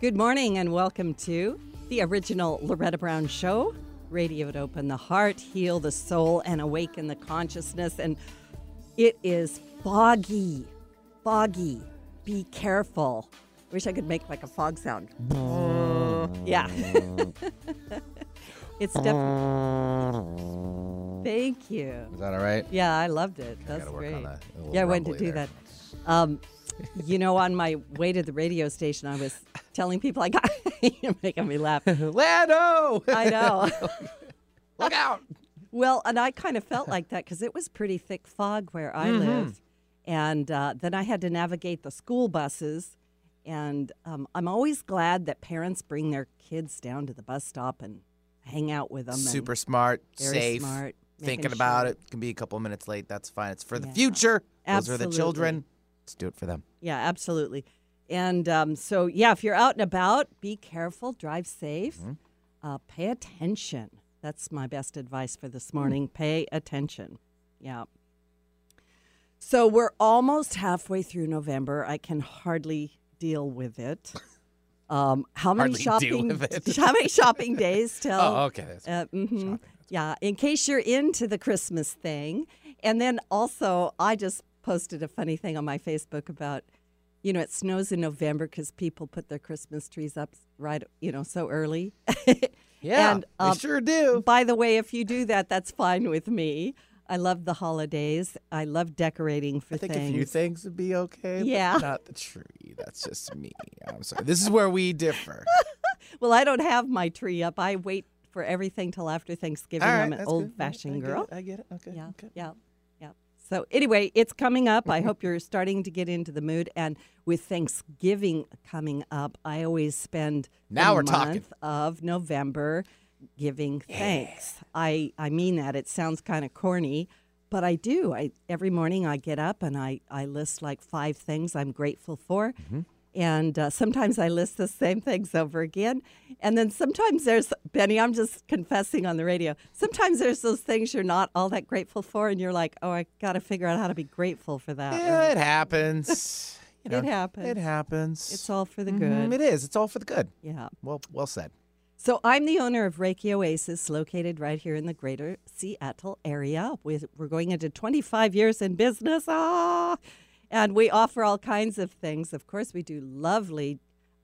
Good morning and welcome to the original Loretta Brown Show. Radio to open the heart, heal the soul, and awaken the consciousness. And it is foggy. Foggy. Be careful. I wish I could make like a fog sound. Yeah. It's definitely. Thank you. Is that all right? Yeah, I loved it. That's work great. on that. Yeah, I went to do that. On my way to the radio station, I was telling people you're making me laugh. Lando! I know. Look out! Well, and I kind of felt like that because it was pretty thick fog where I lived. And then I had to navigate the school buses. And I'm always glad that parents bring their kids down to the bus stop and hang out with them. Super smart, very safe, smart, thinking about sure. it. Can be a couple of minutes late. That's fine. It's for the future. Absolutely. Those are the children. Let's do it for them. Yeah, absolutely. And if you're out and about, be careful, drive safe, pay attention. That's my best advice for this morning. Pay attention. Yeah. So we're almost halfway through November. I can hardly deal with it. How many shopping days till? Oh, okay. Shopping. Yeah, in case you're into the Christmas thing. And then also, I just posted a funny thing on my Facebook about, it snows in November because people put their Christmas trees up right, so early. Yeah, and, they sure do. By the way, if you do that, that's fine with me. I love the holidays. I love decorating for things. I think a few things would be okay, yeah. but not the tree. That's just me. I'm sorry. This is where we differ. Well, I don't have my tree up. I wait for everything till after Thanksgiving. All right, I'm an old-fashioned girl. I get it. Okay. Yeah, okay. yeah. So anyway, it's coming up. I hope you're starting to get into the mood. And with Thanksgiving coming up, I always spend the month of November giving thanks. I mean that. It sounds kind of corny, but I do. Every morning I get up and I list like 5 things I'm grateful for. And sometimes I list the same things over again. And then sometimes there's, Benny, I'm just confessing on the radio, sometimes there's those things you're not all that grateful for, and you're like, I got to figure out how to be grateful for that. Yeah, right? it happens. It happens. It happens. It's all for the good. It is. It's all for the good. Yeah. Well said. So I'm the owner of Reiki Oasis, located right here in the greater Seattle area. We're going into 25 years in business. And we offer all kinds of things. Of course, we do lovely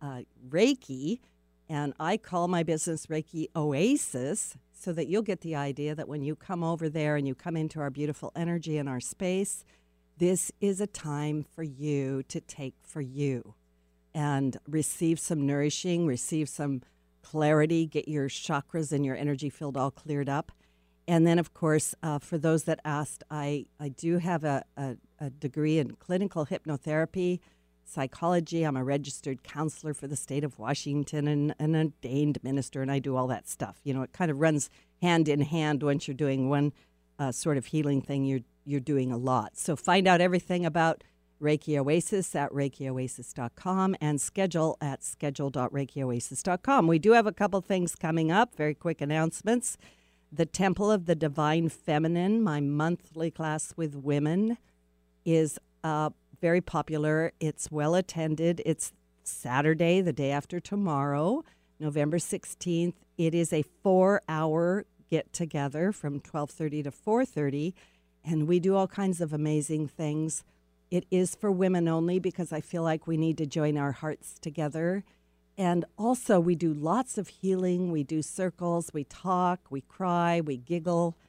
Reiki, and I call my business Reiki Oasis so that you'll get the idea that when you come over there and you come into our beautiful energy in our space, this is a time for you to take for you and receive some nourishing, receive some clarity, get your chakras and your energy field all cleared up. And then, of course, for those that asked, I do have a degree in clinical hypnotherapy, psychology. I'm a registered counselor for the state of Washington and an ordained minister, and I do all that stuff. It kind of runs hand in hand. Once you're doing one sort of healing thing, you're doing a lot. So find out everything about Reiki Oasis at ReikiOasis.com and schedule at schedule.ReikiOasis.com. We do have a couple things coming up, very quick announcements. The Temple of the Divine Feminine, my monthly class with women, is very popular. It's well attended. It's Saturday, the day after tomorrow, November 16th. It is a 4-hour get-together from 12:30 to 4:30, and we do all kinds of amazing things. It is for women only because I feel like we need to join our hearts together. And also, we do lots of healing. We do circles. We talk. We cry. We giggle.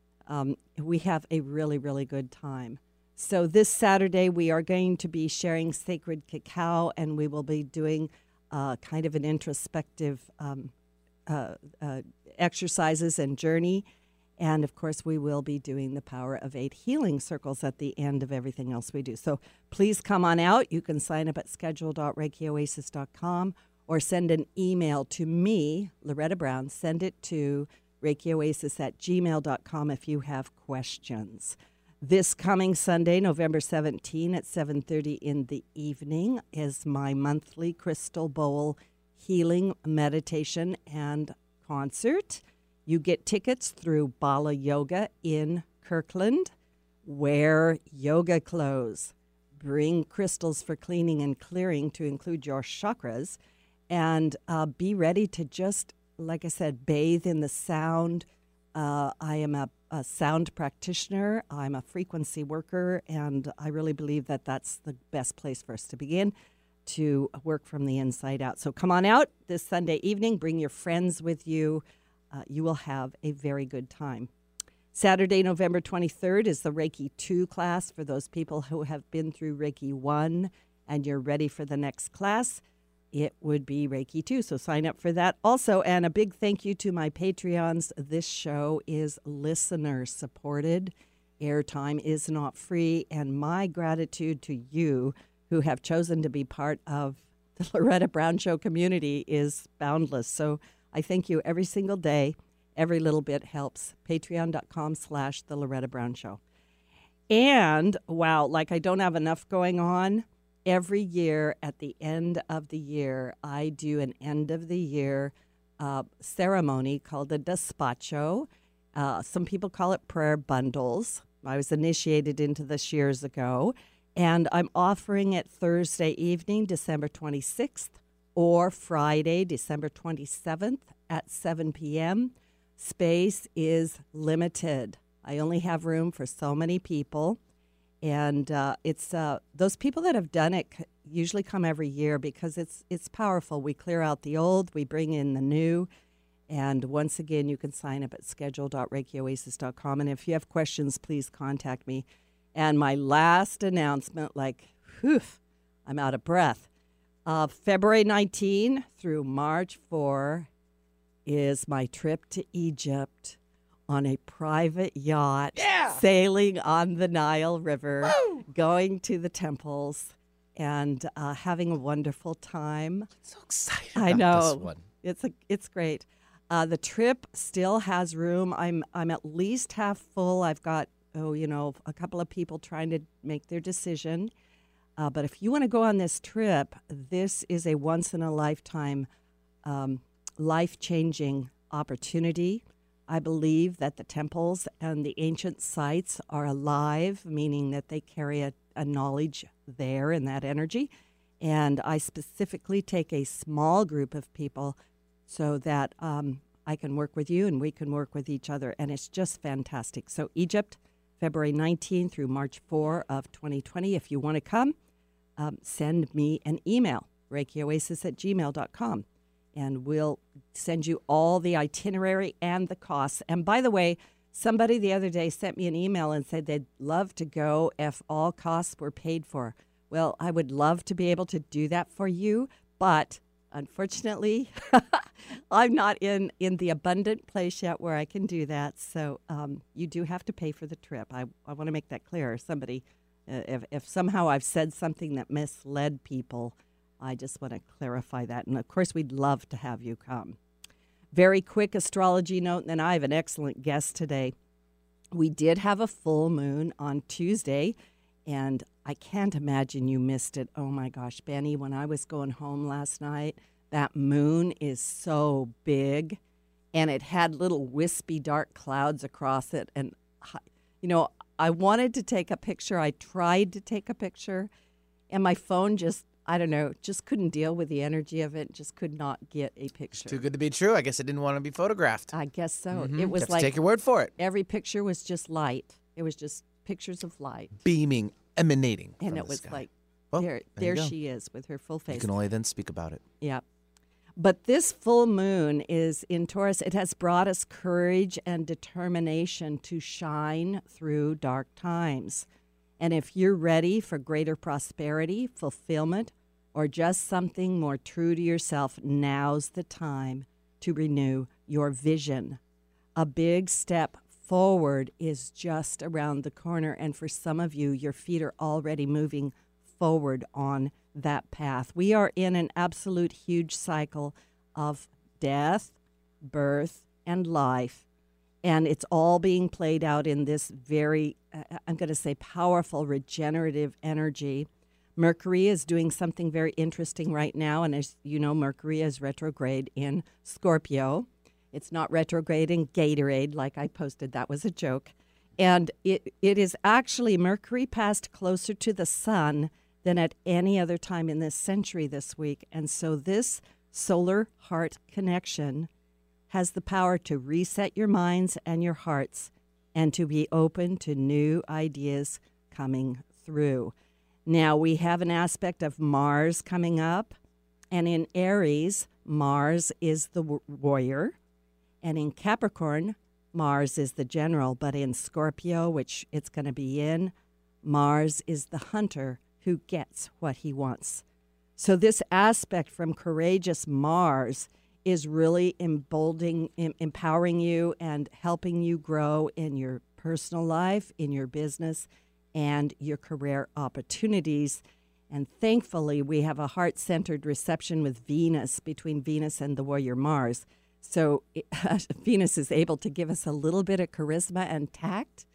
We have a really, really good time. So this Saturday, we are going to be sharing sacred cacao, and we will be doing kind of an introspective exercises and journey. And, of course, we will be doing the Power of 8 healing circles at the end of everything else we do. So please come on out. You can sign up at schedule.ReikiOasis.com or send an email to me, Loretta Brown. Send it to ReikiOasis@gmail.com if you have questions. This coming Sunday, November 17 at 7:30 in the evening is my monthly Crystal Bowl healing meditation and concert. You get tickets through Bala Yoga in Kirkland. Wear yoga clothes. Bring crystals for cleaning and clearing to include your chakras. and be ready to just, like I said, bathe in the sound. I am a sound practitioner. I'm a frequency worker, and I really believe that that's the best place for us to begin to work from the inside out. So come on out this Sunday evening. Bring your friends with you. You will have a very good time. Saturday, November 23rd is the Reiki 2 class for those people who have been through Reiki 1 and you're ready for the next class. It would be Reiki 2, so sign up for that also. And a big thank you to my Patreons. This show is listener-supported. Airtime is not free, and my gratitude to you who have chosen to be part of the Loretta Brown Show community is boundless. So I thank you every single day. Every little bit helps. Patreon.com/The Loretta Brown Show. And, wow, like I don't have enough going on. Every year at the end of the year, I do an end of the year ceremony called a despacho. Some people call it prayer bundles. I was initiated into this years ago. And I'm offering it Thursday evening, December 26th, or Friday, December 27th at 7 p.m. Space is limited. I only have room for so many people. And it's those people that have done it usually come every year because it's powerful. We clear out the old, we bring in the new. And once again, you can sign up at schedule.reikioasis.com. And if you have questions, please contact me. And my last announcement, I'm out of breath. February 19 through March 4 is my trip to Egypt on a private yacht, sailing on the Nile River, going to the temples, and having a wonderful time. So excited I about know. this one. It's great. The trip still has room. I'm at least half full. I've got a couple of people trying to make their decision. But if you want to go on this trip, this is a once-in-a-lifetime, life-changing opportunity. I believe that the temples and the ancient sites are alive, meaning that they carry a knowledge there in that energy. And I specifically take a small group of people so that I can work with you and we can work with each other. And it's just fantastic. So Egypt, February 19 through March 4 of 2020. If you want to come, send me an email, reikioasis@gmail.com. And we'll send you all the itinerary and the costs. And by the way, somebody the other day sent me an email and said they'd love to go if all costs were paid for. Well, I would love to be able to do that for you, but unfortunately, I'm not in the abundant place yet where I can do that. So you do have to pay for the trip. I want to make that clear. Somebody, if somehow I've said something that misled people, I just want to clarify that. And, of course, we'd love to have you come. Very quick astrology note, and then I have an excellent guest today. We did have a full moon on Tuesday, and I can't imagine you missed it. Oh, my gosh, Benny, when I was going home last night, that moon is so big, and it had little wispy dark clouds across it. And, I wanted to take a picture. I tried to take a picture, and my phone just couldn't deal with the energy of it, just could not get a picture. Too good to be true. I guess it didn't want to be photographed. I guess so. Mm-hmm. It was have like to take your word for it. Every picture was just light. It was just pictures of light. Beaming, emanating And from it the was sky. like, Well, there you go. she is with her full face. You can only then speak about it. Yeah. But this full moon is in Taurus. It has brought us courage and determination to shine through dark times. And if you're ready for greater prosperity, fulfillment, or just something more true to yourself, now's the time to renew your vision. A big step forward is just around the corner. And for some of you, your feet are already moving forward on that path. We are in an absolute huge cycle of death, birth, and life. And it's all being played out in this very, I'm going to say, powerful regenerative energy. Mercury is doing something very interesting right now. And as you know, Mercury is retrograde in Scorpio. It's not retrograde in Gatorade, like I posted. That was a joke. And it is actually Mercury passed closer to the sun than at any other time in this century this week. And so this Solar Heart Connection has the power to reset your minds and your hearts and to be open to new ideas coming through. Now, we have an aspect of Mars coming up, and in Aries, Mars is the warrior, and in Capricorn, Mars is the general, but in Scorpio, which it's going to be in, Mars is the hunter who gets what he wants. So this aspect from courageous Mars is really empowering you and helping you grow in your personal life, in your business, and your career opportunities. And thankfully, we have a heart-centered reception with Venus, between Venus and the warrior Mars. So Venus is able to give us a little bit of charisma and tact,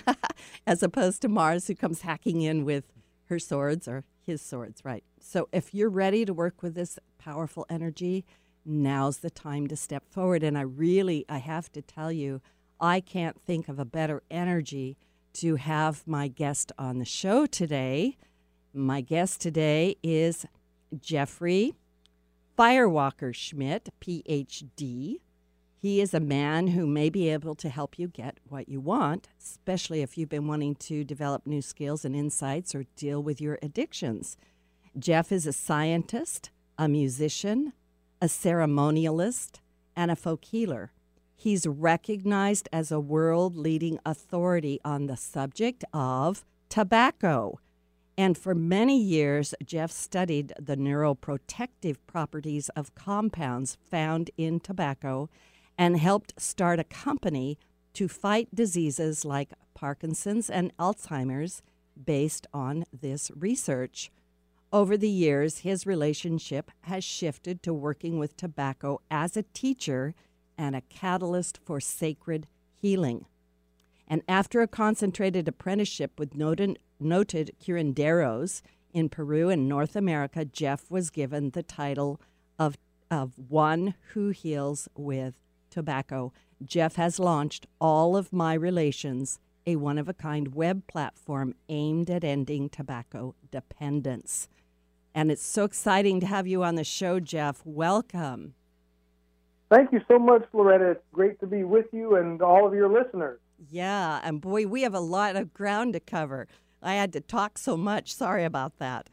as opposed to Mars, who comes hacking in with her swords, or his swords, right? So if you're ready to work with this powerful energy, now's the time to step forward. And I have to tell you, I can't think of a better energy to have my guest on the show today. My guest today is Jeffrey Firewalker Schmidt, PhD. He is a man who may be able to help you get what you want, especially if you've been wanting to develop new skills and insights or deal with your addictions. Jeff is a scientist, a musician, a ceremonialist, and a folk healer. He's recognized as a world-leading authority on the subject of tobacco. And for many years, Jeff studied the neuroprotective properties of compounds found in tobacco and helped start a company to fight diseases like Parkinson's and Alzheimer's based on this research. Over the years, his relationship has shifted to working with tobacco as a teacher and a catalyst for sacred healing. And after a concentrated apprenticeship with noted curanderos in Peru and North America, Jeff was given the title of one who heals with tobacco. Jeff has launched All of My Relations, a one-of-a-kind web platform aimed at ending tobacco dependence. And it's so exciting to have you on the show, Jeff. Welcome. Thank you so much, Loretta. It's great to be with you and all of your listeners. Yeah, and boy, we have a lot of ground to cover. I had to talk so much. Sorry about that.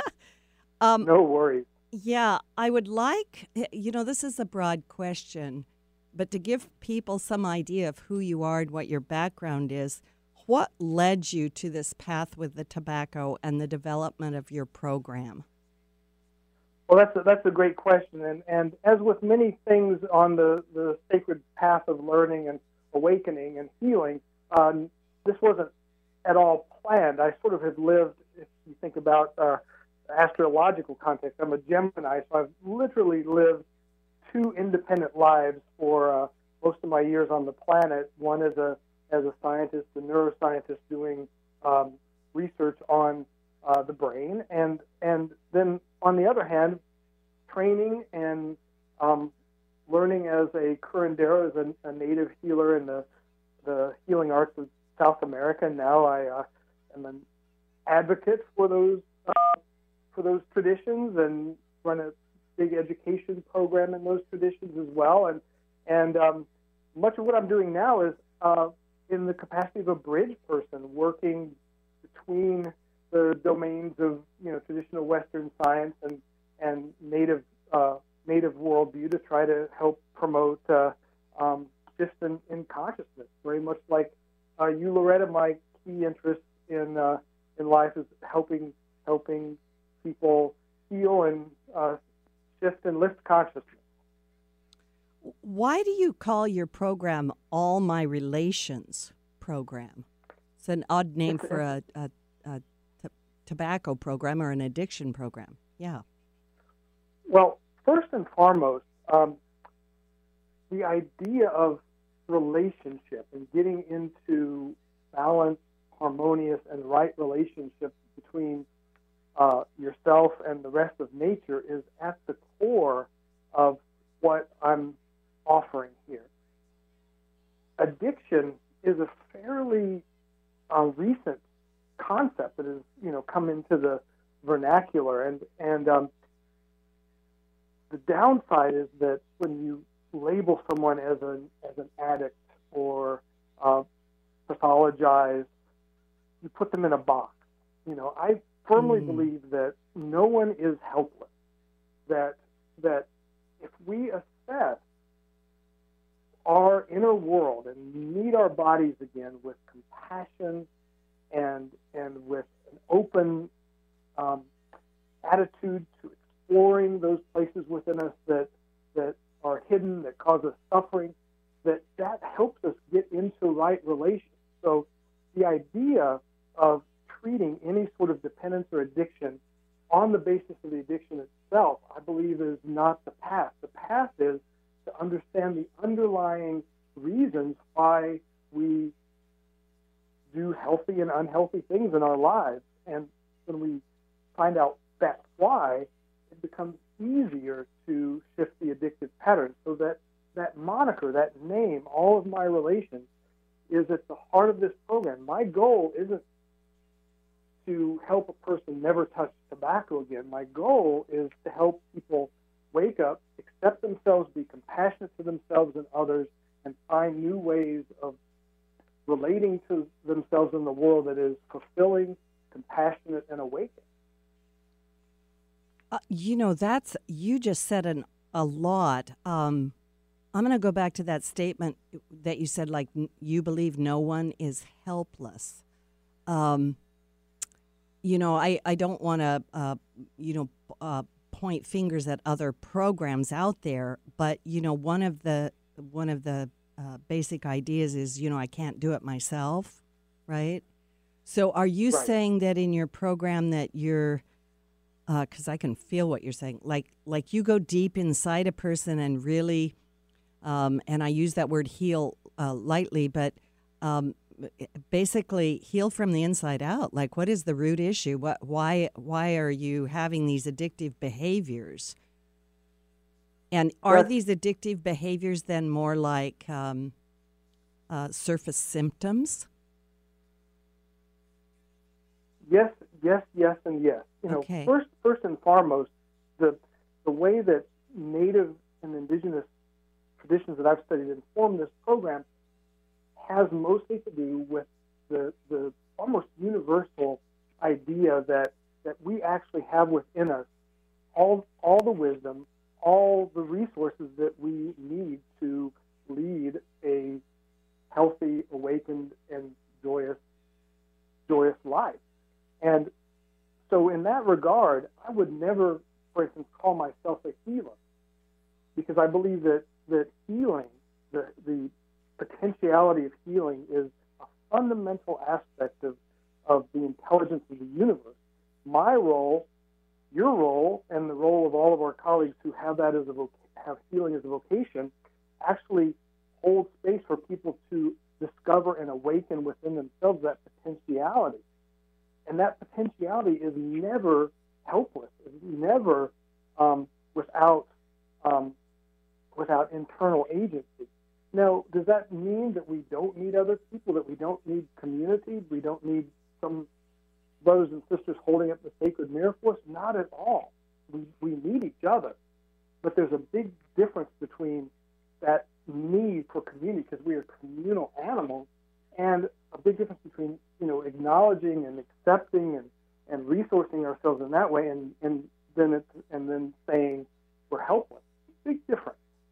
No worries. Yeah, I would like, this is a broad question, but to give people some idea of who you are and what your background is, what led you to this path with the tobacco and the development of your program? Well, that's a great question. And as with many things on the sacred path of learning and awakening and healing, this wasn't at all planned. I sort of have lived, if you think about astrological context, I'm a Gemini, so I've literally lived two independent lives for most of my years on the planet. One as a scientist, a neuroscientist doing research on the brain, and then on the other hand, training and learning as a curandero, as a native healer in the healing arts of South America. Now I am an advocate for those traditions and run a big education program in those traditions as well. And much of what I'm doing now is in the capacity of a bridge person, working between the domains of traditional Western science and native worldview to try to help promote shift in consciousness. Very much like you, Loretta, my key interest in life is helping people heal and shift and lift consciousness. Why do you call your program All My Relations program? It's an odd name for a tobacco program or an addiction program. Yeah. Well, first and foremost, the idea of relationship and getting into balanced, harmonious, and right relationship between yourself and the rest of nature is at the core of what I'm offering here. Addiction is a fairly recent concept that has, come into the vernacular, and the downside is that when you label someone as an addict or pathologize, you put them in a box. I firmly believe that no one is helpless. That if we assess our inner world and meet our bodies again with compassion and with an open attitude to exploring those places within us that are hidden, that cause us suffering, that helps us get into right relations. So the idea of treating any sort of dependence or addiction on the basis of the addiction itself, I believe, is not the path. The path is to understand the underlying reasons why we do healthy and unhealthy things in our lives. And when we find out that's why, it becomes easier to shift the addictive pattern. So that moniker, that name, all of my relations, is at the heart of this program. My goal isn't to help a person never touch tobacco again. My goal is to help people wake up, accept themselves, be compassionate to themselves and others, and find new ways of relating to themselves in the world that is fulfilling, compassionate, and awakened. You just said a lot. I'm going to go back to that statement that you said, like, you believe no one is helpless. I don't want to, point fingers at other programs out there, but one of the basic ideas is, I can't do it myself, right? So, are you saying that in your program that you're, because I can feel what you're saying, like you go deep inside a person and really, and I use that word heal lightly, but basically heal from the inside out. Like, what is the root issue? Why are you having these addictive behaviors? And are these addictive behaviors then more like surface symptoms? Yes, and yes. Okay. First and foremost, the way that Native and Indigenous traditions that I've studied inform this program has mostly to do with the almost universal idea that we actually have within us all the wisdom, all the resources that we need to lead a healthy, awakened, and joyous life. And so in that regard, I would never, for instance, call myself a healer, because I believe that healing, the potentiality of healing, is a fundamental aspect of the intelligence of the universe. My role, your role, and the role of all of our colleagues who have that have healing as a vocation, actually hold space for people to discover and awaken within themselves that potentiality. And that potentiality is never helpless. It's never without internal agency. Now, does that mean that we don't need other people, that we don't need community, we don't need some brothers and sisters holding up the sacred mirror for us? Not at all. We need each other. But there's a big difference between that need for community, because we are communal animals, and a big difference between acknowledging and accepting and resourcing ourselves in that way, and then saying we're helpless. Big difference.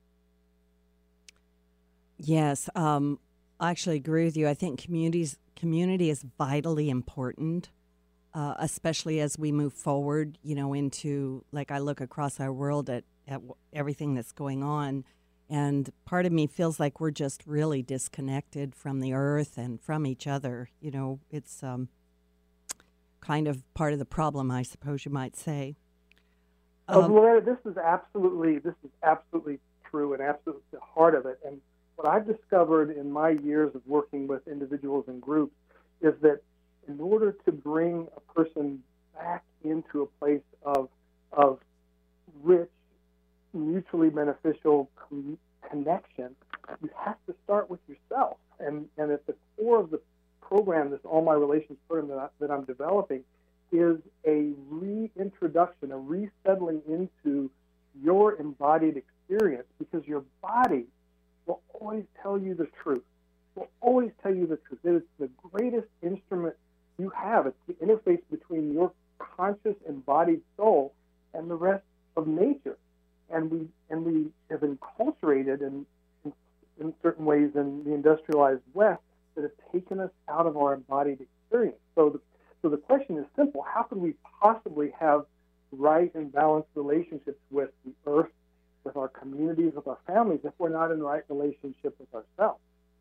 Yes, I actually agree with you. I think community is vitally important, especially as we move forward, into, like, I look across our world at everything that's going on, and part of me feels like we're just really disconnected from the earth and from each other. It's kind of part of the problem, I suppose you might say. Loretta, this is absolutely true and absolutely the heart of it. And what I've discovered in my years of working with individuals and groups is that in order to bring a person back into a place of rich, mutually beneficial connection, you have to start with yourself. And at the core of the program, this All My Relations program that I'm developing, is a reintroduction, a resettling into your embodied experience, because your body will always tell you the truth. Will always tell you the truth. It is the greatest instrument you have. It's the interface between your conscious embodied soul and the rest of nature. And we have enculturated in certain ways in the industrialized West that have taken us out of our embodied experience. So the question is simple: how can we possibly have right and balanced relationships with the earth, with our communities, with our families, if we're not in right relationship with ourselves?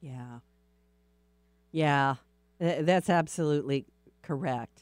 Yeah, that's absolutely correct.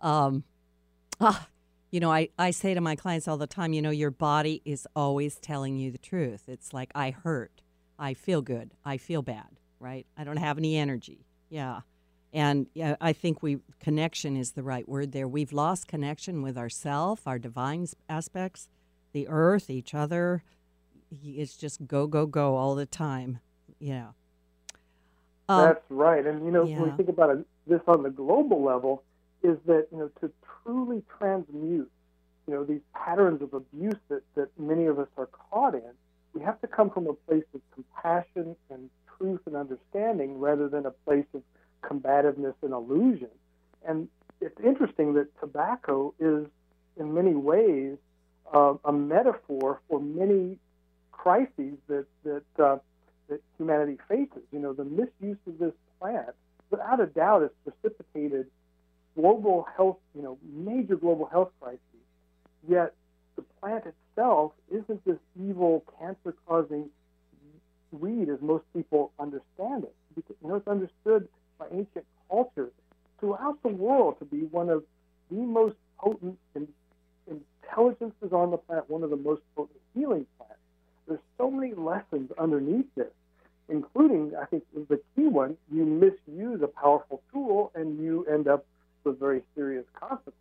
I say to my clients all the time, your body is always telling you the truth. It's like, I hurt, I feel good, I feel bad, right? I don't have any energy. Yeah. And I think connection is the right word there. We've lost connection with ourself, our divine aspects, the earth, each other. It's just go, go, go all the time. Yeah. That's right. And, when we think about this on the global level, is that, to truly transmute, these patterns of abuse that many of us are caught in, we have to come from a place of compassion and truth and understanding rather than a place of combativeness and illusion. And it's interesting that tobacco is, in many ways, a metaphor for many crises that humanity faces. The misuse of this plant, without a doubt, has precipitated global health, major global health crises. Yet the plant itself isn't this evil, cancer-causing weed as most people understand it. Because, it's understood by ancient cultures throughout the world to be one of the most potent intelligences on the planet, one of the most potent healing plants. There's so many lessons underneath this, including, I think, the key one: you misuse a powerful tool and you end up with very serious consequences.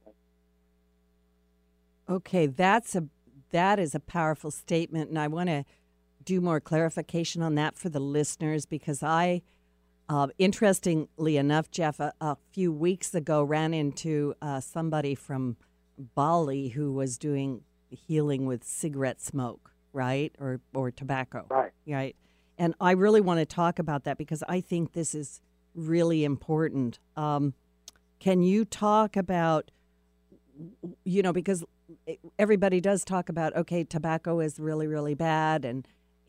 Okay, that is a powerful statement, and I want to do more clarification on that for the listeners, because interestingly enough, Jeff, a few weeks ago ran into somebody from Bali who was doing healing with cigarette smoke, right, or tobacco, right? And I really want to talk about that because I think this is really important. Can you talk about, because everybody does talk about, okay, tobacco is really, really bad, and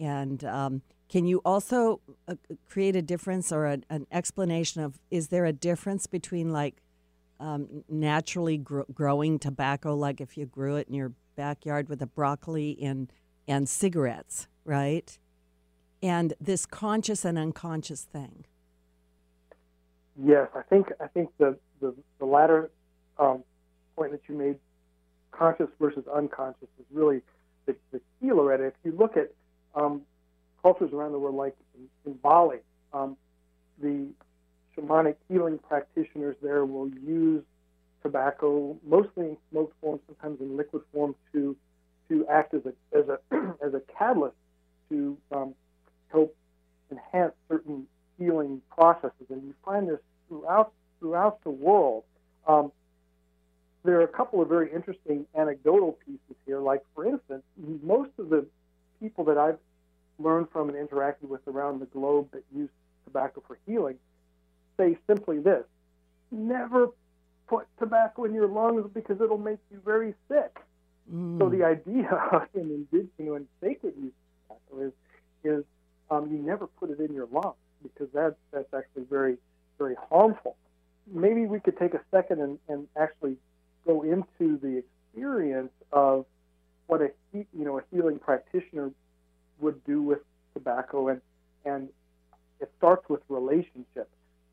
can you also create a difference or an explanation of, is there a difference between naturally growing tobacco, like if you grew it in your backyard with a broccoli and cigarettes, right? And this conscious and unconscious thing. Yes, I think the latter point that you made, conscious versus unconscious, is really the key, Loretta. If you look at cultures around the world, like in Bali, the shamanic healing practitioners there will use tobacco, mostly in smoked form, sometimes in liquid form, to act as a catalyst to help enhance certain healing processes. And you find this throughout the world. There are a couple of very interesting anecdotal pieces here. Like, for instance, most of the people that I've learned from and interacted with around the globe that use tobacco for healing say simply this: never put tobacco in your lungs because it'll make you very sick. So the idea in sacred use of tobacco is you never put it in your lungs, because that's actually very, very harmful. Maybe we could take a second and actually go into the experience of what a healing practitioner would do with tobacco, and it starts with relationship.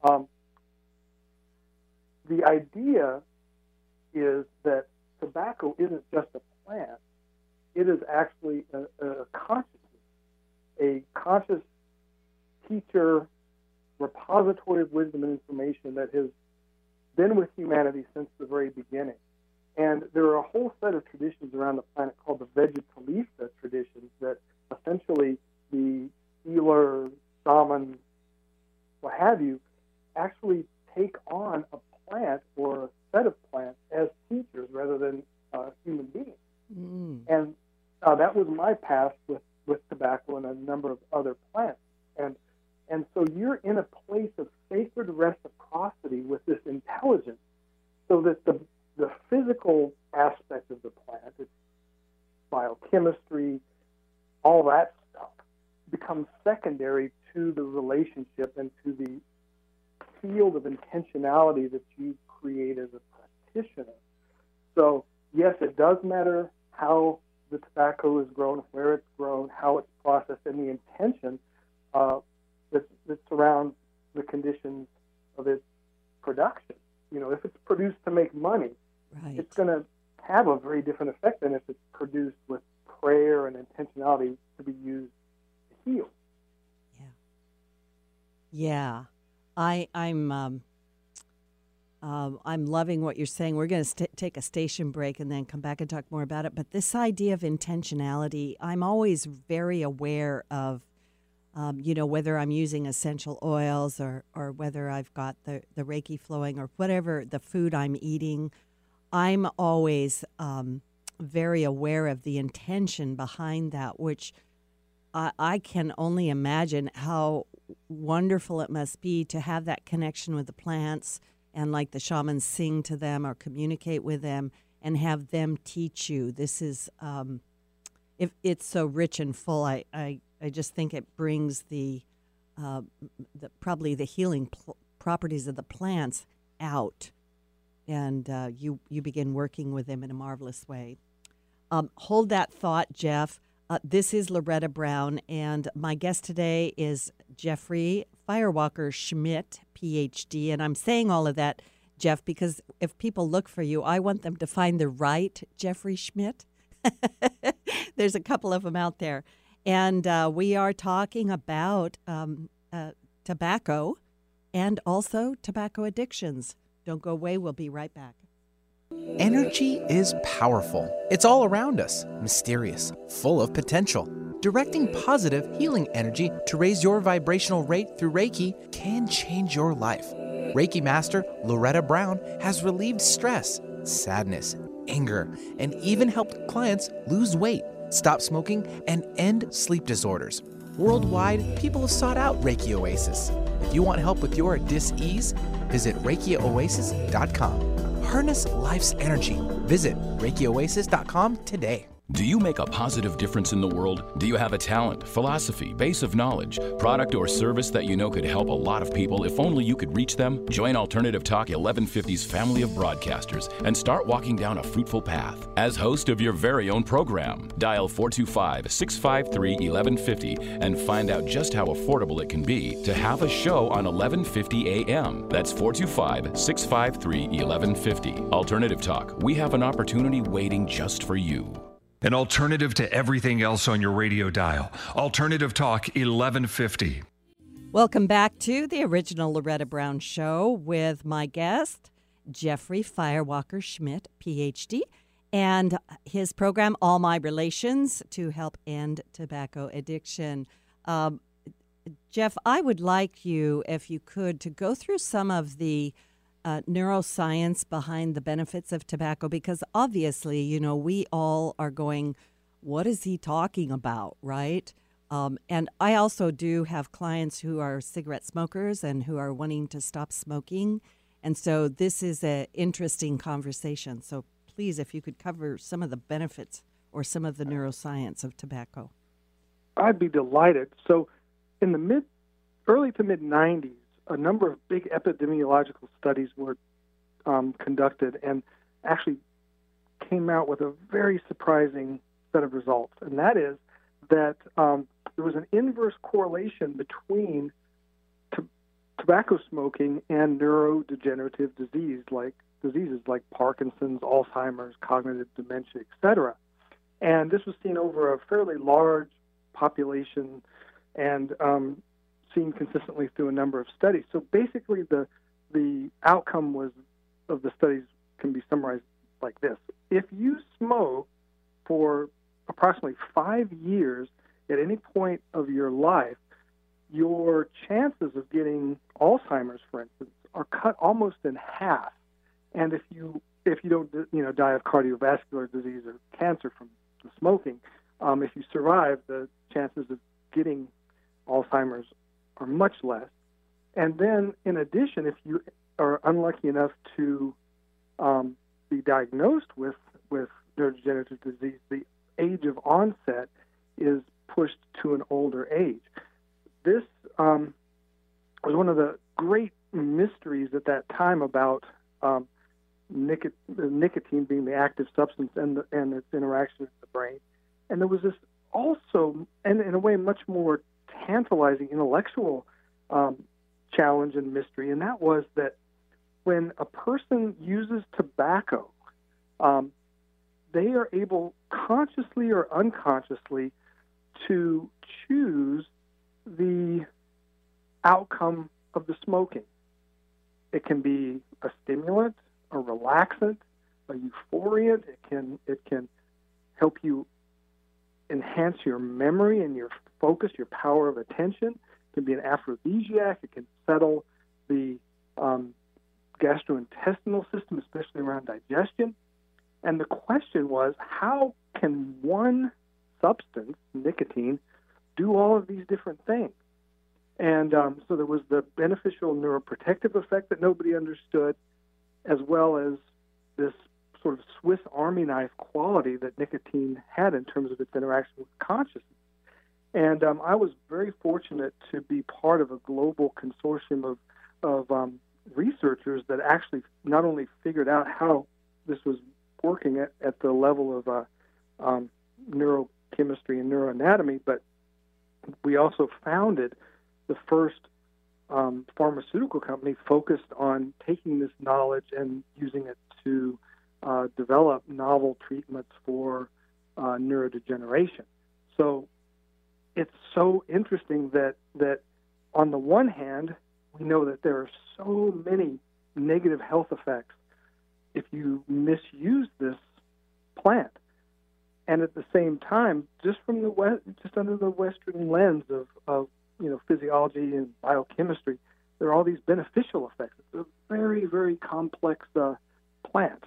The idea is that tobacco isn't just a plant; it is actually a consciousness, a conscious teacher, repository of wisdom and information that has been with humanity since the very beginning. And there are a whole set of traditions around the planet called the Vegetalista traditions that essentially the healer, shaman, what have you, actually take on a plant or a set of plants as teachers rather than human beings. And that was past with tobacco and a number of other plants. And so you're in a place of sacred reciprocity with this intelligence, so that the physical aspect of the plant, its biochemistry, all that stuff, becomes secondary to the relationship and to the field of intentionality that you create as a practitioner. So, yes, it does matter how the tobacco is grown, where it's grown, how it's processed, and the intention that surrounds the conditions of its production. If it's produced to make money, Right. it's going to have a very different effect than if it's produced with prayer and intentionality to be used to heal. Yeah. I'm loving what you're saying. We're going to take a station break and then come back and talk more about it. But this idea of intentionality, I'm always very aware of, whether I'm using essential oils or whether I've got the Reiki flowing or whatever the food I'm eating. I'm always very aware of the intention behind that, which I can only imagine how wonderful it must be to have that connection with the plants and like the shamans sing to them or communicate with them and have them teach you. This is, if it's so rich and full, I just think it brings probably the healing properties of the plants out, and you begin working with them in a marvelous way. Hold that thought, Jeff. This is Loretta Brown, and my guest today is Jeffrey Firewalker Schmidt, PhD. And I'm saying all of that, Jeff, because if people look for you, I want them to find the right Jeffrey Schmidt. There's a couple of them out there. And we are talking about tobacco and also tobacco addictions. Don't go away. We'll be right back. Energy is powerful. It's all around us, mysterious, full of potential. Directing positive, healing energy to raise your vibrational rate through Reiki can change your life. Reiki Master Loretta Brown has relieved stress, sadness, anger, and even helped clients lose weight, stop smoking, and end sleep disorders. Worldwide, people have sought out Reiki Oasis. If you want help with your dis-ease, visit ReikiOasis.com. Harness life's energy. Visit ReikiOasis.com today. Do you make a positive difference in the world? Do you have a talent, philosophy, base of knowledge, product or service that you know could help a lot of people if only you could reach them? Join Alternative Talk 1150's family of broadcasters and start walking down a fruitful path. As host of your very own program, dial 425-653-1150 and find out just how affordable it can be to have a show on 1150 AM. That's 425-653-1150. Alternative Talk, we have an opportunity waiting just for you. An alternative to everything else on your radio dial. Alternative Talk 1150. Welcome back to the original Loretta Brown Show with my guest, Jeffrey Firewalker Schmidt, PhD, and his program, All My Relations, to help end tobacco addiction. Jeff, I would like you, if you could, to go through some of the neuroscience behind the benefits of tobacco, because obviously, we all are going, what is he talking about, right? And I also do have clients who are cigarette smokers and who are wanting to stop smoking. And so this is an interesting conversation. So please, if you could cover some of the benefits or some of the neuroscience of tobacco. I'd be delighted. So in the early to mid-'90s, a number of big epidemiological studies were conducted and actually came out with a very surprising set of results. And that is that there was an inverse correlation between tobacco smoking and neurodegenerative diseases like Parkinson's, Alzheimer's, cognitive dementia, etc. And this was seen over a fairly large population and seen consistently through a number of studies. So basically the outcome of the studies can be summarized like this. If you smoke for approximately 5 years at any point of your life, your chances of getting Alzheimer's, for instance, are cut almost in half. And if you don't die of cardiovascular disease or cancer from the smoking, if you survive, the chances of getting Alzheimer's are much less. And then, in addition, if you are unlucky enough to be diagnosed with neurodegenerative disease, the age of onset is pushed to an older age. This was one of the great mysteries at that time about nicotine being the active substance and its interaction with the brain. And there was this also, and in a way, much more tantalizing intellectual challenge and mystery, and that was that when a person uses tobacco, they are able, consciously or unconsciously, to choose the outcome of the smoking. It can be a stimulant, a relaxant, a euphoriant. It can help you enhance your memory and your focus, your power of attention. It can be an aphrodisiac. It can settle the gastrointestinal system, especially around digestion. And the question was, how can one substance, nicotine, do all of these different things? And so there was the beneficial neuroprotective effect that nobody understood, as well as this sort of Swiss Army knife quality that nicotine had in terms of its interaction with consciousness. And I was very fortunate to be part of a global consortium of researchers that actually not only figured out how this was working at the level of neurochemistry and neuroanatomy, but we also founded the first pharmaceutical company focused on taking this knowledge and using it to develop novel treatments for neurodegeneration. So it's so interesting that on the one hand, we know that there are so many negative health effects if you misuse this plant. And at the same time, just from just under the Western lens of physiology and biochemistry, there are all these beneficial effects. It's a very, very complex plant.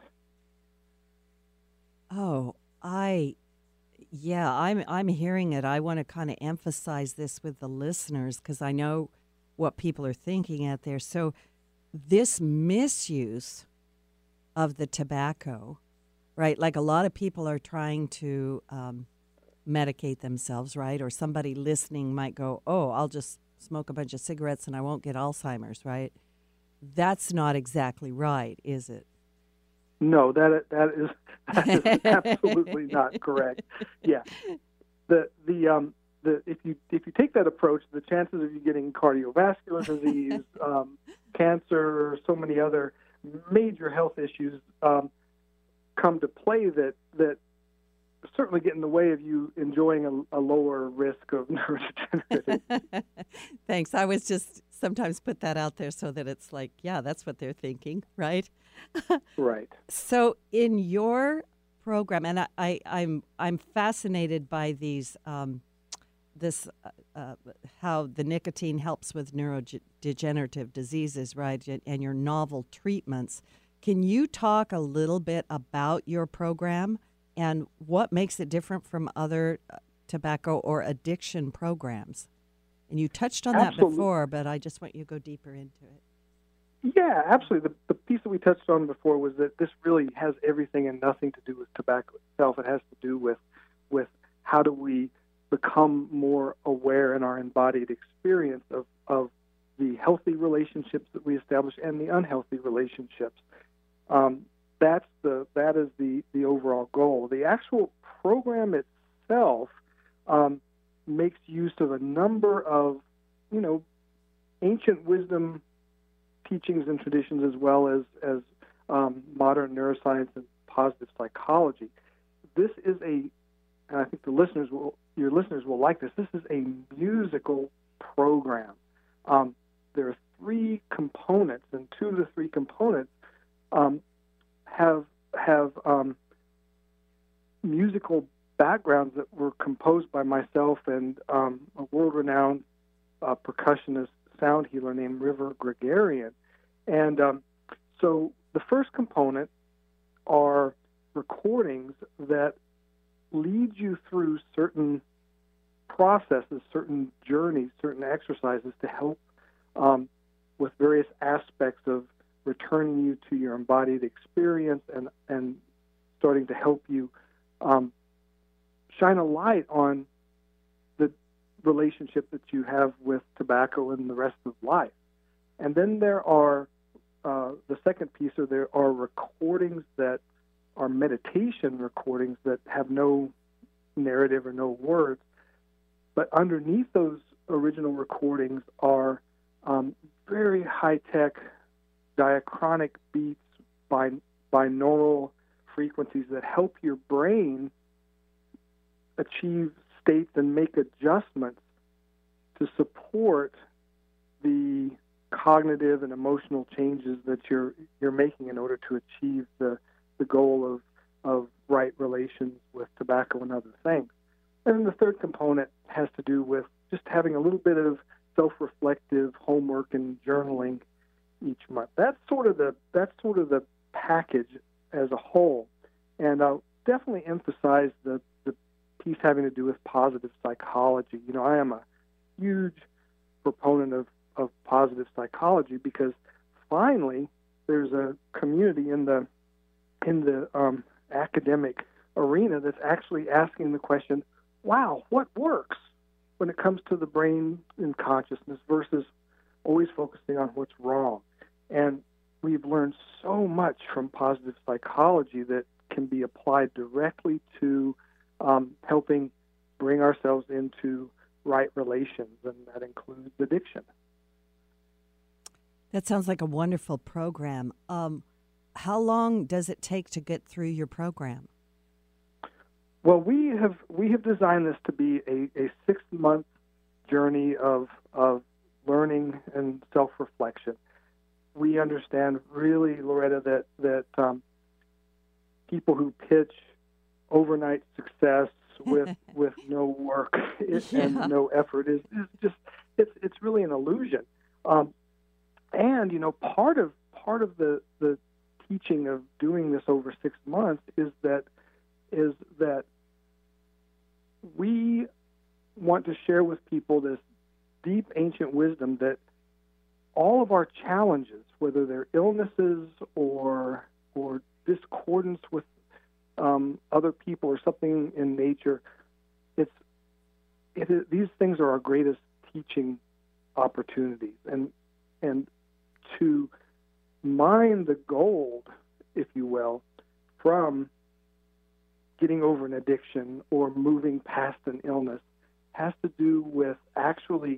Oh, I'm hearing it. I want to kind of emphasize this with the listeners because I know what people are thinking out there. So this misuse of the tobacco, right? Like a lot of people are trying to medicate themselves, right? Or somebody listening might go, oh, I'll just smoke a bunch of cigarettes and I won't get Alzheimer's, right? That's not exactly right, is it? No, that is absolutely not correct. Yeah, if you take that approach, the chances of you getting cardiovascular disease, cancer, so many other major health issues come to play that certainly get in the way of you enjoying a lower risk of neurodegenerative. Thanks. I was just sometimes put that out there so that it's like, yeah, that's what they're thinking, right? Right. So in your program, and I'm fascinated by these how the nicotine helps with neurodegenerative diseases, right? And your novel treatments. Can you talk a little bit about your program and what makes it different from other tobacco or addiction programs? And you touched on that before, but I just want you to go deeper into it. Yeah, absolutely. The piece that we touched on before was that this really has everything and nothing to do with tobacco itself. It has to do with how do we become more aware in our embodied experience of the healthy relationships that we establish and the unhealthy relationships. That is the overall goal. The actual program itself makes use of a number of ancient wisdom teachings and traditions, as well as modern neuroscience and positive psychology. This is and I think your listeners will like this. This is a musical program. There are three components, and two of the three components have musical backgrounds that were composed by myself and a world-renowned percussionist sound healer named River Gregarian. And so the first component are recordings that leads you through certain processes, certain journeys, certain exercises to help with various aspects of returning you to your embodied experience and starting to help you shine a light on the relationship that you have with tobacco and the rest of life. And then there are, the second piece, there are recordings that are meditation recordings that have no narrative or no words, but underneath those original recordings are very high-tech diachronic beats, binaural frequencies that help your brain achieve states and make adjustments to support the cognitive and emotional changes that you're making in order to achieve the goal of right relations with tobacco and other things. And then the third component has to do with just having a little bit of self-reflective homework and journaling each month. That's sort of the package as a whole. And I'll definitely emphasize the piece having to do with positive psychology. You know, I am a huge proponent of positive psychology because finally there's a community in the academic arena that's actually asking the question, wow, what works when it comes to the brain and consciousness versus always focusing on what's wrong? And we've learned so much from positive psychology that can be applied directly to helping bring ourselves into right relations, and that includes addiction. That sounds like a wonderful program. How long does it take to get through your program? Well, we have designed this to be a 6-month journey of learning and self-reflection. We understand really, Loretta, that people who pitch overnight success with no work and no effort is just it's really an illusion. And you know, part of the teaching of doing this over 6 months is that we want to share with people this deep ancient wisdom that all of our challenges, whether they're illnesses or discordance with other people or something in nature, these things are our greatest teaching opportunities, and to mine the gold, if you will, from getting over an addiction or moving past an illness has to do with actually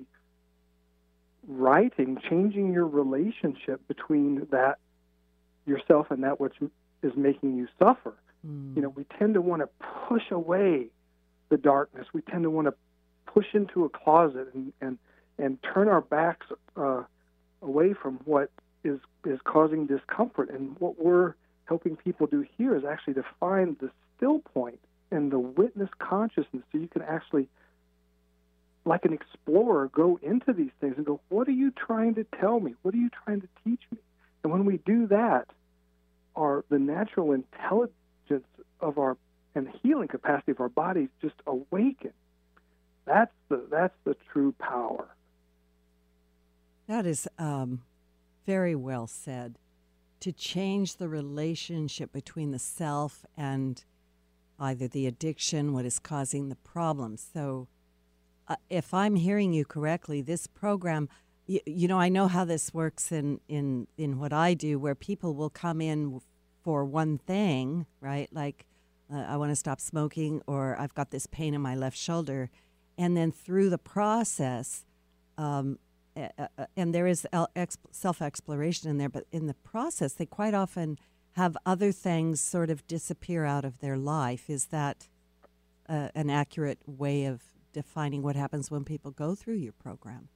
changing your relationship between that yourself and that which is making you suffer. You know, we tend to want to push away the darkness. We tend to want to push into a closet and turn our backs away from what is causing discomfort. And what we're helping people do here is actually to find the still point and the witness consciousness, so you can actually, like an explorer, go into these things and go, what are you trying to tell me? What are you trying to teach me? And when we do that, the natural intelligence of and healing capacity of our bodies just awaken. That's the true power. That is very well said. To change the relationship between the self and either the addiction, what is causing the problem. So if I'm hearing you correctly, this program, you know, I know how this works in what I do, where people will come in for one thing, right? Like I want to stop smoking, or I've got this pain in my left shoulder. And then through the process, and there is self-exploration in there, but in the process, they quite often have other things sort of disappear out of their life. Is that an accurate way of defining what happens when people go through your program?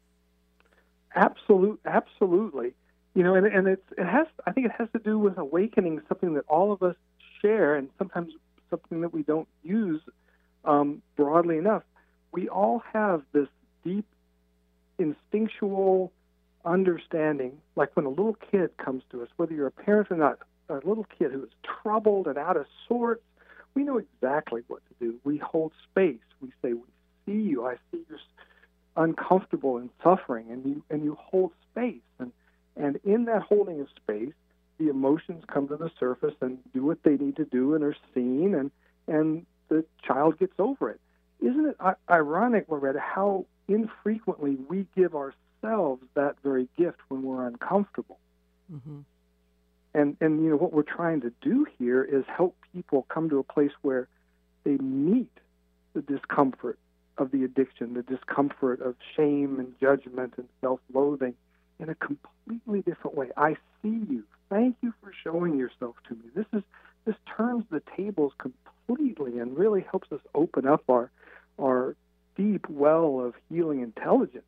Absolutely. You know, and I think it has to do with awakening, something that all of us share, and sometimes something that we don't use broadly enough. We all have this deep instinctual understanding, like when a little kid comes to us, whether you're a parent or not, a little kid who is troubled and out of sorts, we know exactly what to do. We hold space. We say, we see you. I see you're uncomfortable and suffering, and you hold space. And in that holding of space, the emotions come to the surface and do what they need to do and are seen, and the child gets over it. Isn't it ironic, Loretta, how infrequently we give ourselves that very gift when we're uncomfortable? Mm-hmm. And what we're trying to do here is help people come to a place where they meet the discomfort of the addiction, the discomfort of shame and judgment and self-loathing in a completely different way. I see you. Thank you for showing yourself to me. This turns the tables completely and really helps us open up our deep well of healing intelligence.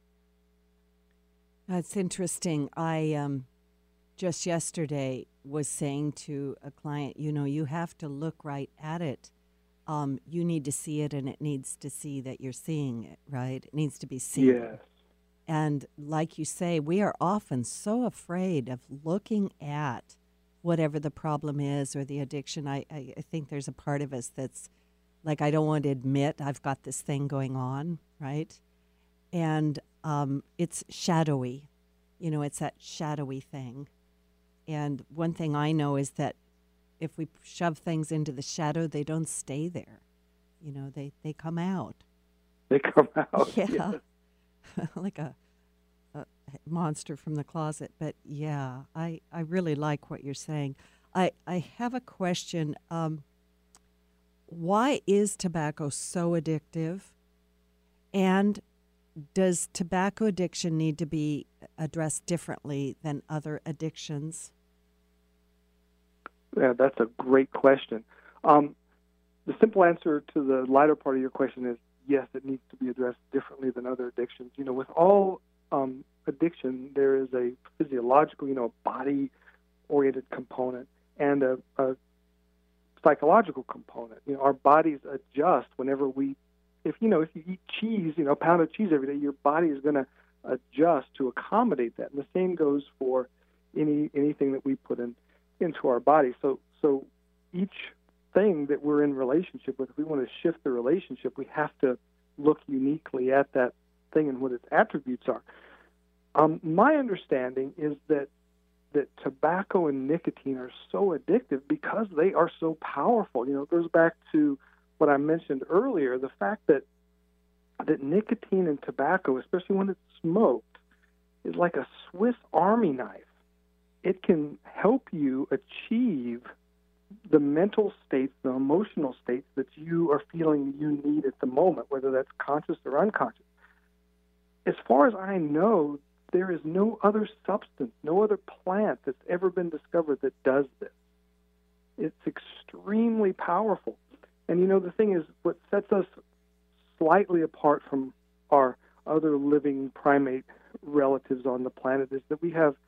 That's interesting. I just yesterday was saying to a client, you have to look right at it. You need to see it, and it needs to see that you're seeing it, right? It needs to be seen. Yes. And like you say, we are often so afraid of looking at whatever the problem is or the addiction. I think there's a part of us that's like, I don't want to admit I've got this thing going on, right? And it's shadowy. It's that shadowy thing. And one thing I know is that if we shove things into the shadow, they don't stay there. They come out. They come out. Yeah. Yes. Like a monster from the closet. But yeah, I really like what you're saying. I have a question. Why is tobacco so addictive? And does tobacco addiction need to be addressed differently than other addictions? Yeah, that's a great question. The simple answer to the lighter part of your question is yes, it needs to be addressed differently than other addictions. With all addiction, there is a physiological, body-oriented component and a psychological component. Our bodies adjust whenever if you eat cheese, a pound of cheese every day, your body is going to adjust to accommodate that. And the same goes for anything that we put into our body. So each thing that we're in relationship with, if we want to shift the relationship, we have to look uniquely at that thing and what its attributes are. My understanding is that tobacco and nicotine are so addictive because they are so powerful. It goes back to what I mentioned earlier, the fact that nicotine and tobacco, especially when it's smoked, is like a Swiss Army knife. It can help you achieve the mental states, the emotional states that you are feeling you need at the moment, whether that's conscious or unconscious. As far as I know, there is no other substance, no other plant that's ever been discovered that does this. It's extremely powerful. And the thing is, what sets us slightly apart from our other living primate relatives on the planet is that we have,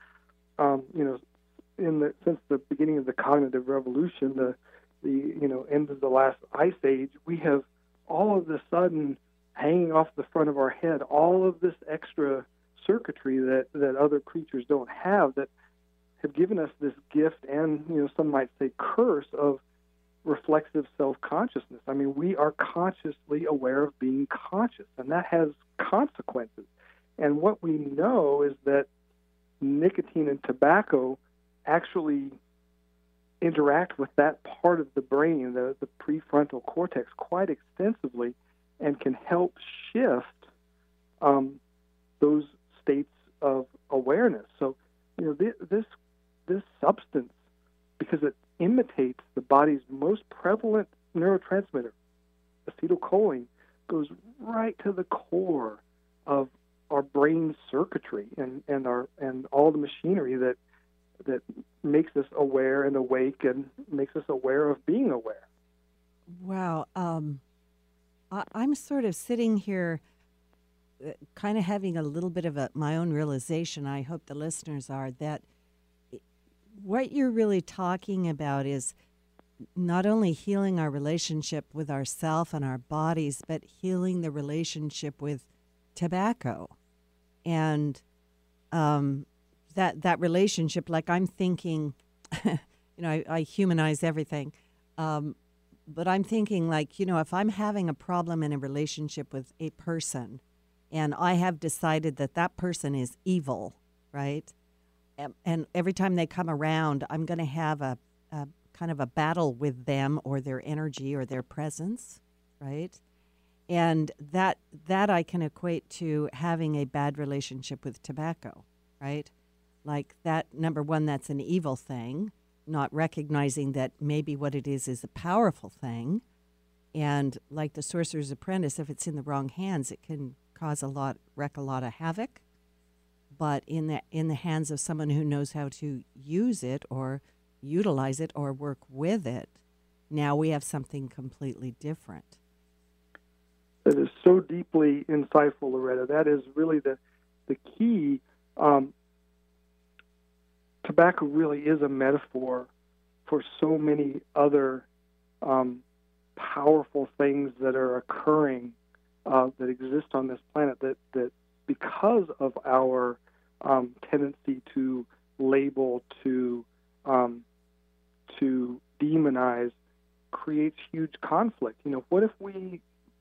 since the beginning of the cognitive revolution, the end of the last ice age, we have all of a sudden hanging off the front of our head all of this extra circuitry that other creatures don't have, that have given us this gift and some might say curse of reflexive self-consciousness. I mean, we are consciously aware of being conscious, and that has consequences. And what we know is that nicotine and tobacco actually interact with that part of the brain, the prefrontal cortex, quite extensively, and can help shift those states of awareness. So, this substance, because it imitates the body's most prevalent neurotransmitter, acetylcholine, goes right to the core of our brain circuitry and all the machinery that makes us aware and awake and makes us aware of being aware. Wow. I'm sort of sitting here kind of having a little bit of my own realization. I hope the listeners are, that what you're really talking about is not only healing our relationship with ourself and our bodies, but healing the relationship with tobacco. And that relationship, like I'm thinking, I humanize everything. But I'm thinking, like, if I'm having a problem in a relationship with a person and I have decided that that person is evil, right? And every time they come around, I'm going to have a kind of a battle with them or their energy or their presence, right? And that I can equate to having a bad relationship with tobacco, right? Like that, number one, that's an evil thing, not recognizing that maybe what it is a powerful thing. And like the Sorcerer's Apprentice, if it's in the wrong hands, it can wreak a lot of havoc. But in the hands of someone who knows how to use it or utilize it or work with it, now we have something completely different. That is so deeply insightful, Loretta. That is really the key. Tobacco really is a metaphor for so many other powerful things that are occurring, that exist on this planet, that because of our tendency to label, to demonize, creates huge conflict. What if we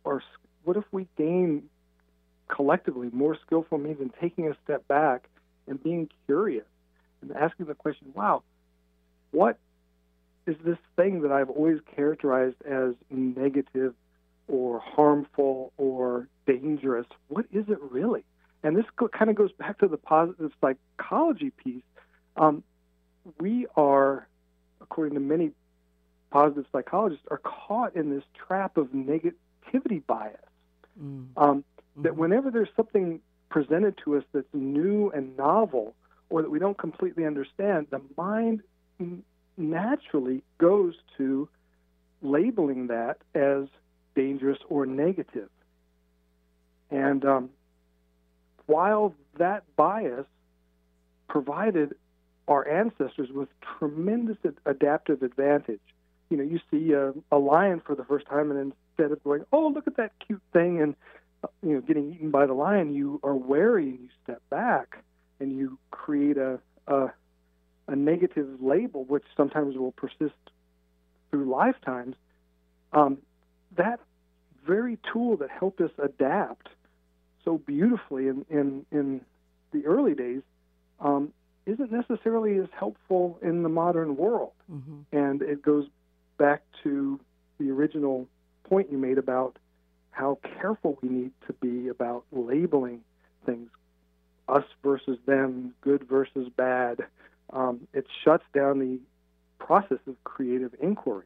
gain collectively more skillful means in taking a step back and being curious and asking the question, wow, what is this thing that I've always characterized as negative or harmful or dangerous? What is it really? And this kind of goes back to the positive psychology piece. We are, according to many positive psychologists, are caught in this trap of negativity bias. That whenever there's something presented to us that's new and novel, or that we don't completely understand, the mind naturally goes to labeling that as dangerous or negative. And while that bias provided our ancestors with tremendous adaptive advantage, you see a lion for the first time, and instead of going, oh, look at that cute thing, and getting eaten by the lion, you are wary and you step back and you create a negative label, which sometimes will persist through lifetimes. That very tool that helped us adapt so beautifully in the early days isn't necessarily as helpful in the modern world. And it goes back to the original point you made about how careful we need to be about labeling things, us versus them, good versus bad. It shuts down the process of creative inquiry.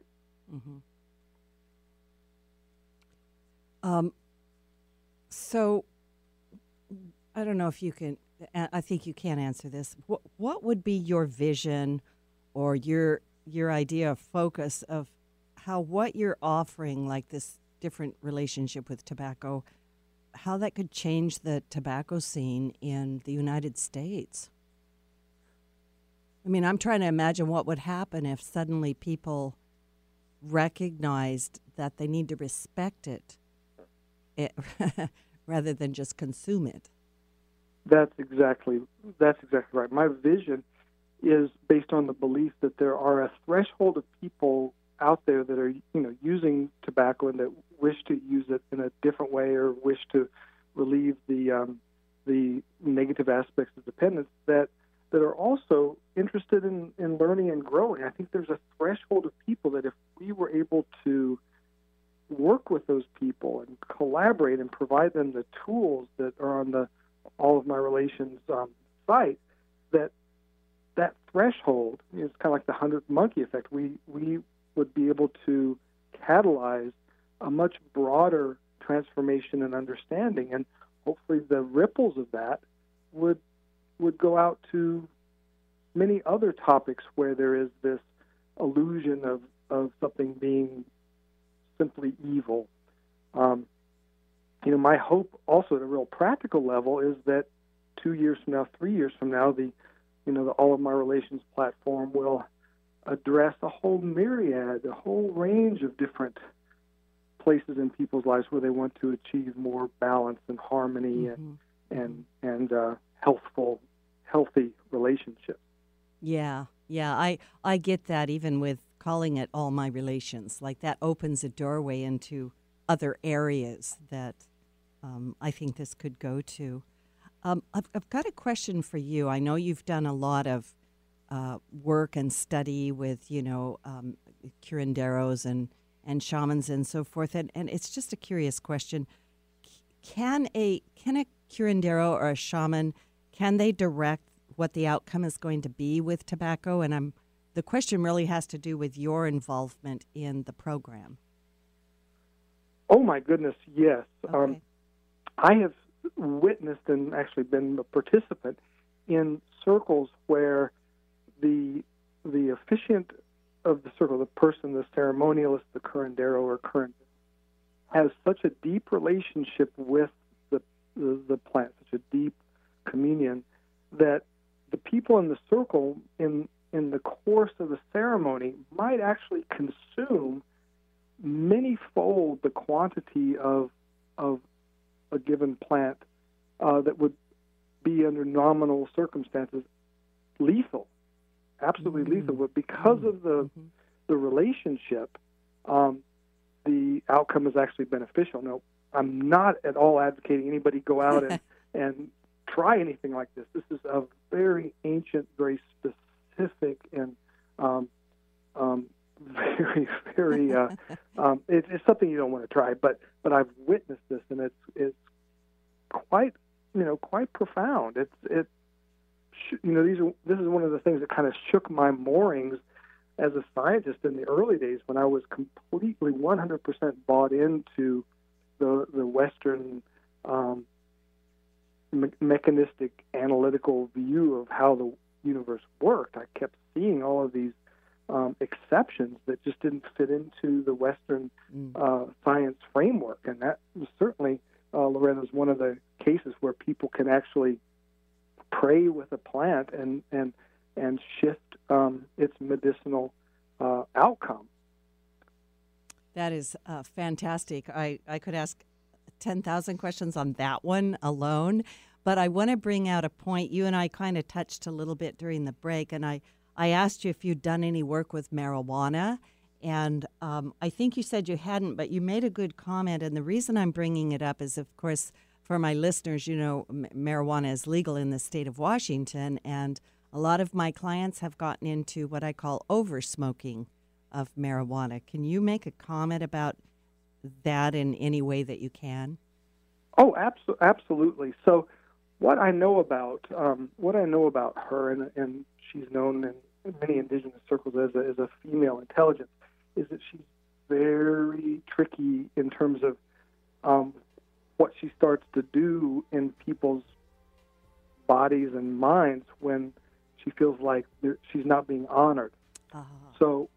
So I don't know if you can, I think you can answer this. What would be your vision or your idea of focus of how what you're offering, like this different relationship with tobacco, how that could change the tobacco scene in the United States? I mean, I'm trying to imagine what would happen if suddenly people recognized that they need to respect it rather than just consume it. That's exactly right. My vision is based on the belief that there are a threshold of people out there that are, using tobacco and that wish to use it in a different way or wish to relieve the negative aspects of dependence that are also interested in learning and growing. I think there's a threshold of people that if we were able to work with those people and collaborate and provide them the tools that are on the All of My Relations site, that threshold is kind of like the 100th monkey effect. We would be able to catalyze a much broader transformation and understanding, and hopefully the ripples of that would go out to many other topics where there is this illusion of something being simply evil. My hope also at a real practical level is that 2 years from now, 3 years from now, the All of My Relations platform will address a whole myriad, a whole range of different places in people's lives where they want to achieve more balance and harmony and healthy relationships. Yeah, I get that even with calling it All My Relations. Like that opens a doorway into other areas that I think this could go to. I've got a question for you. I know you've done a lot of work and study with, curanderos and shamans and so forth, and it's just a curious question. Can a curandero or a shaman, can they direct what the outcome is going to be with tobacco? And the question really has to do with your involvement in the program. Oh my goodness, yes. Okay. I have witnessed and actually been a participant in circles where the officiant of the circle, the person, the ceremonialist, the curandero or curandero, has such a deep relationship with the plant, such a deep communion, that the people in the circle in the course of the ceremony might actually consume many-fold the quantity of a given plant that would be under nominal circumstances lethal, absolutely lethal. But because of the relationship, the outcome is actually beneficial. Now, I'm not at all advocating anybody go out and try anything like this. This is a very ancient, very specific, and very, very. It's something you don't want to try. But I've witnessed this, and it's quite profound. This is one of the things that kind of shook my moorings as a scientist in the early days when I was completely 100% bought into the Western mechanistic analytical view of how the universe worked. I kept seeing all of these exceptions that just didn't fit into the Western science framework, and that was certainly, Loretta, was one of the cases where people can actually pray with a plant and shift its medicinal outcome. That is fantastic. I could ask 10,000 questions on that one alone, but I want to bring out a point. You and I kind of touched a little bit during the break, and I asked you if you'd done any work with marijuana, and I think you said you hadn't, but you made a good comment, and the reason I'm bringing it up is, of course, for my listeners, marijuana is legal in the state of Washington, and a lot of my clients have gotten into what I call over-smoking of marijuana. Can you make a comment about that in any way that you can? Oh, absolutely. So, what I know about her, and she's known in many indigenous circles as a female intelligence, is that she's very tricky in terms of what she starts to do in people's bodies and minds when she feels like she's not being honored. So,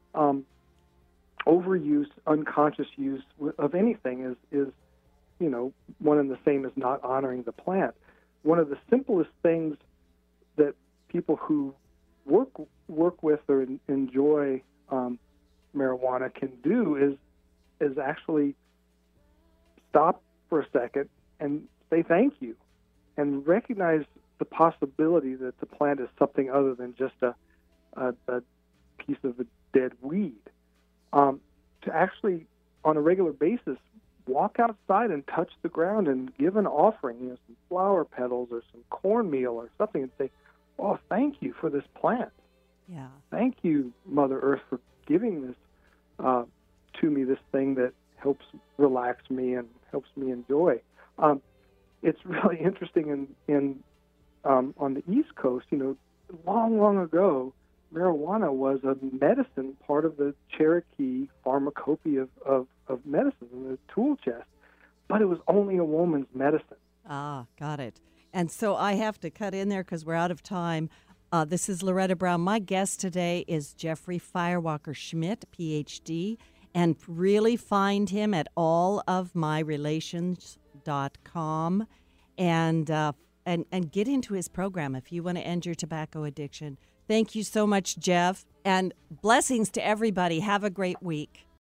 overuse, unconscious use of anything is one and the same as not honoring the plant. One of the simplest things that people who work with or enjoy marijuana can do is actually stop for a second and say thank you, and recognize the possibility that the plant is something other than just a piece of a dead weed. To actually, on a regular basis, walk outside and touch the ground and give an offering, some flower petals or some cornmeal or something, and say, "Oh, thank you for this plant. Yeah. Thank you, Mother Earth, for giving this to me, this thing that helps relax me and helps me enjoy." It's really interesting on the East Coast. Long ago, marijuana was a medicine, part of the Cherokee pharmacopoeia of medicine in the tool chest, but it was only a woman's medicine. Ah, got it. And so I have to cut in there because we're out of time. This is Loretta Brown. My guest today is Jeffrey Firewalker Schmidt, PhD, and really find him at allofmyrelations.com and get into his program if you want to end your tobacco addiction. Thank you so much, Jeff, and blessings to everybody. Have a great week.